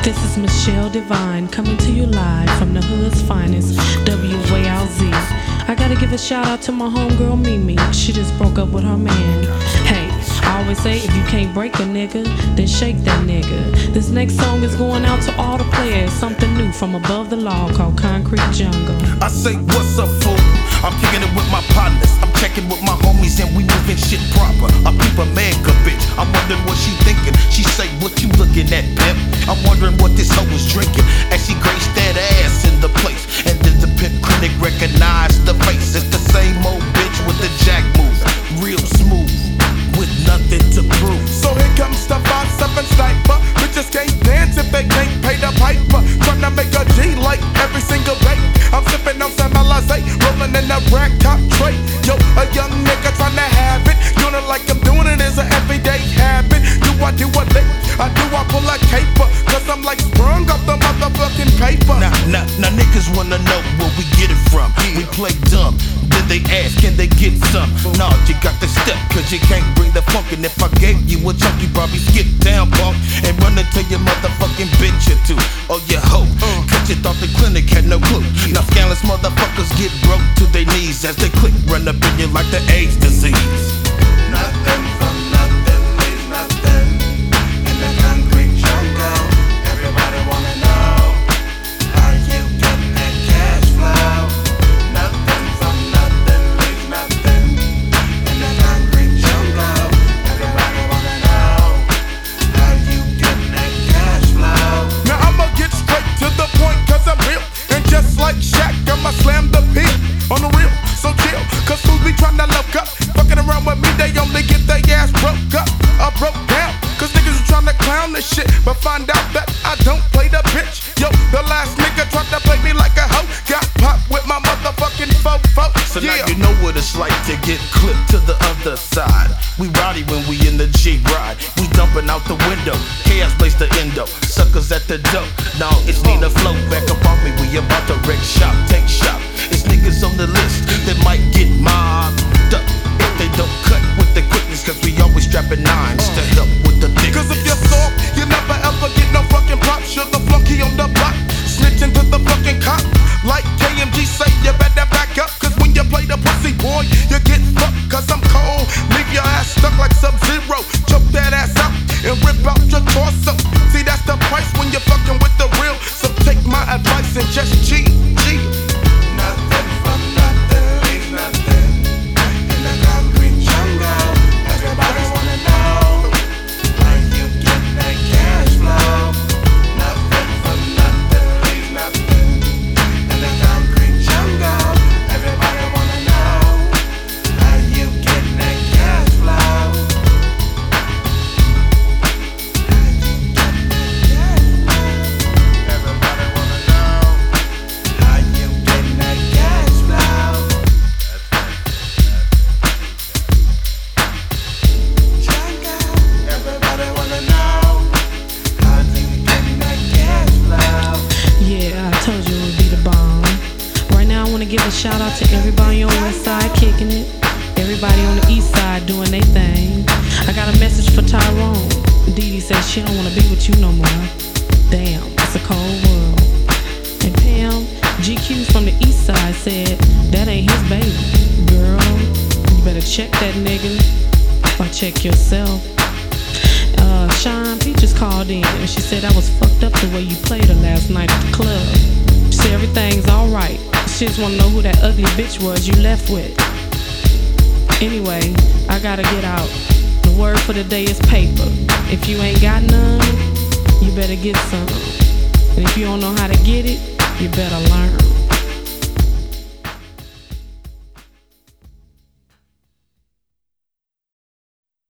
This is Michelle Divine coming to you live from the hood's finest, WALZ. I gotta give a shout out to my homegirl Mimi. She just broke up with her man. Hey, I always say if you can't break a nigga, then shake that nigga. This next song is going out to all the players. Something new from above the law called Concrete Jungle. I say what's up, fool? I'm kicking it with my partners. I'm checking with my homies and we moving shit proper. I peep a mega bitch. I'm wondering what she thinking. She say, what you looking at, pimp? I'm wondering what this hoe was drinking as she graced that ass in the place. And then the pimp critic recognized the face. It's the same old bitch with the jack move, real smooth, with nothing to prove. So here comes the 5-7 sniper. Bitches can't dance if they can't pay the piper. Tryna make a G like every single day. I'm sipping on some Alizé, rolling in a rack top tray. Yo, a young nigga tryna have it. Doing it like I'm doing it is an everyday habit. Do I do a lick? I pull a caper. Cause I'm like sprung off the motherfucking paper. Now niggas wanna know where we get it from. We play dumb, then they ask, can they get some? Nah, you got to step, cause you can't bring the funk. And if I gave you a chunk, you probably skip down, punk, and run into your motherfucking bitch or two, or your hoe. Cause you thought the clinic had no clue. Now scandalous motherfuckers get broke to their knees as they quick run up in you like the AIDS disease. Nothing from nothing leaves nothing in the concrete jungle. Everybody wanna know how you get that cash flow. Nothing from nothing leaves nothing in the concrete jungle. Everybody wanna know how you get that cash flow. Now I'ma get straight to the point cause I'm real. And just like Shaq, I'ma slam the pin on the real. So chill, cause fools be tryna look up. Fucking around with me, they only get their ass broke up or broke down. Cause niggas are tryna clown this shit, but find out that I don't play the bitch. Yo, the last nigga tried to play me like a hoe. Got popped with my motherfucking fofo. So now you know what it's like to get clipped to the other side. We rowdy when we in the G-Ride. We dumping out the window. Chaos plays the endo. Suckers at the dope. Now it's Nina Flow back up on me. We about to wreck shop, take shop. It's niggas on the list that might get mobbed up if they don't cut with the quickness. Cause we always strapping nines to help with the thickness. Cause if you're soft, you never ever get no fucking props. You're the flunky on the block, snitching to the fucking cop. Like KMG say, you better back up. Cause when you play the pussy boy, you get fucked. Cause I'm cold, leave your ass stuck like Sub-Zero. Choke that ass out and rip out your torso. See, that's the price when you're fucking with the real. So take my advice and just G. Nothing from nothing leaves nothing in the concrete jungle. Everybody wanna know how you get that cash flow. Nothing from nothing leaves nothing in the concrete jungle. Everybody wanna know how you get that cash flow. Everybody wanna know how you get that cash flow. Everybody wanna know how you get that cash flow. Yeah, I told you it would be the bomb. Right now I want to give a shout out to everybody on the west side kicking it. Everybody on the east side doing their thing. I got a message for Tyrone. Dee Dee says she don't want to be with you no more. Damn, it's a cold world. And Pam, GQ from the east side said that ain't his baby. Girl, you better check that nigga or check yourself. Sean Peaches called in and she said I was fucked up the way you played her last night at the club. She said everything's alright. She just wanna know who that ugly bitch was you left with. Anyway, I gotta get out. The word for the day is paper. If you ain't got none, you better get some. And if you don't know how to get it, you better learn.